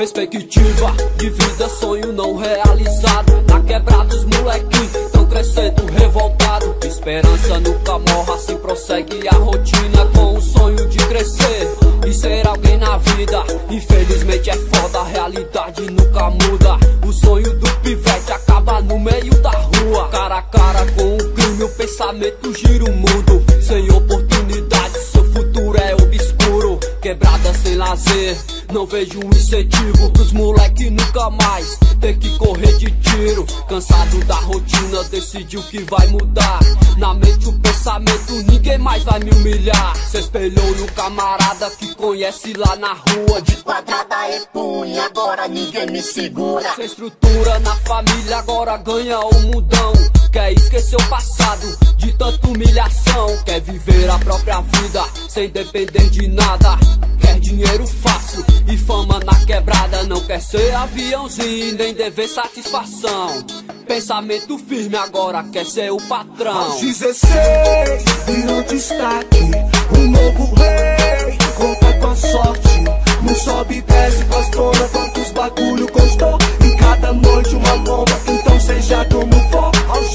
Perspectiva de vida, sonho não realizado. Na quebrada os molequinhos tão crescendo revoltado. Esperança nunca morre, assim prossegue a rotina, com o sonho de crescer e ser alguém na vida. Infelizmente é foda, a realidade nunca muda. O sonho do pivete acaba no meio da rua. Cara a cara com o crime, o pensamento gira o mundo. Sem oportunidade, seu futuro é obscuro. Quebrada sem lazer, não vejo um incentivo pros moleque nunca mais ter que correr de tiro. Cansado da rotina, decidiu que vai mudar. Na mente o pensamento, ninguém mais vai me humilhar. Se espelhou no camarada que conhece lá na rua. De quadrada é punho, agora ninguém me segura. Sem estrutura na família, agora ganha o mundão. Quer esquecer o passado de tanta humilhação. Quer viver a própria vida sem depender de nada. Quer dinheiro fácil e fama na quebrada. Não quer ser aviãozinho nem dever satisfação. Pensamento firme, agora quer ser o patrão. Aos 16 virou destaque, um novo rei. Conta com a sorte, não sobe e desce com as donas. Quantos bagulho custou em cada noite uma bomba. Então seja como for. Aos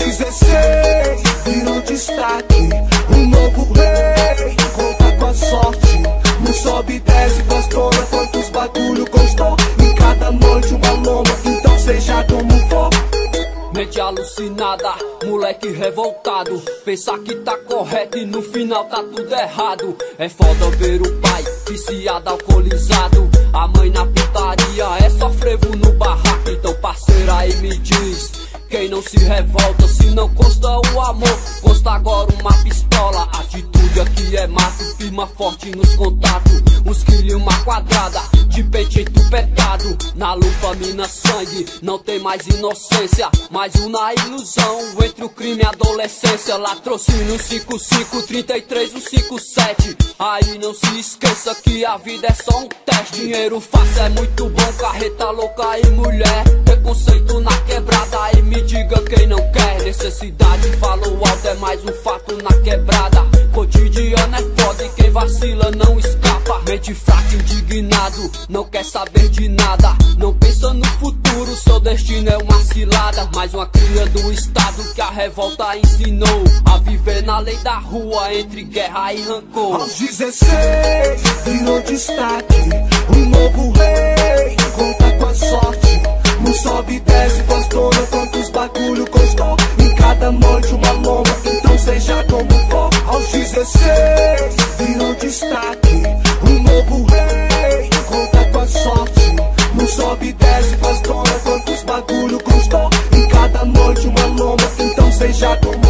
16 virou destaque, um novo rei. Conta com a sorte, não sobe e desce com as donas. Quantos bagulho custou em cada noite uma bomba. Então seja como for. Mente alucinada, moleque revoltado. Pensar que tá correto e no final tá tudo errado. É foda ver o pai viciado, alcoolizado. A mãe na putaria, é só frevo no barraco. Então parceira aí me diz, quem não se revolta se não consta o amor? Consta agora uma pistola, atitude aqui é mato. Firma forte nos contatos, uns quilos e uma quadrada. De pente entupetado, na lupa mina sangue. Não tem mais inocência, mais uma ilusão. Entre o crime e a adolescência, latrocínio 55, 33, 57. Aí não se esqueça que a vida é só um teste. Dinheiro fácil é muito bom, carreta louca e mulher. Preconceito na quebrada, aí me diga quem não quer. Necessidade, falou alto, é mais um fato na quebrada. Cotidiano é foda e quem vacila não escapa. Mente fraca, indignado, não quer saber de nada. Não pensa no futuro, seu destino é uma cilada. Mais uma cria do estado que a revolta ensinou a viver na lei da rua, entre guerra e rancor. Aos 16 virou destaque, um novo rei. Conta com a sorte, não sobe e desce com as donas. Quantos bagulho custou em cada noite uma lomba. Então seja como for. Aos 16 virou destaque, um novo rei. Conta com a sorte, não sobe e desce com as donas. Quantos bagulho custou em cada noite uma lomba. Então seja como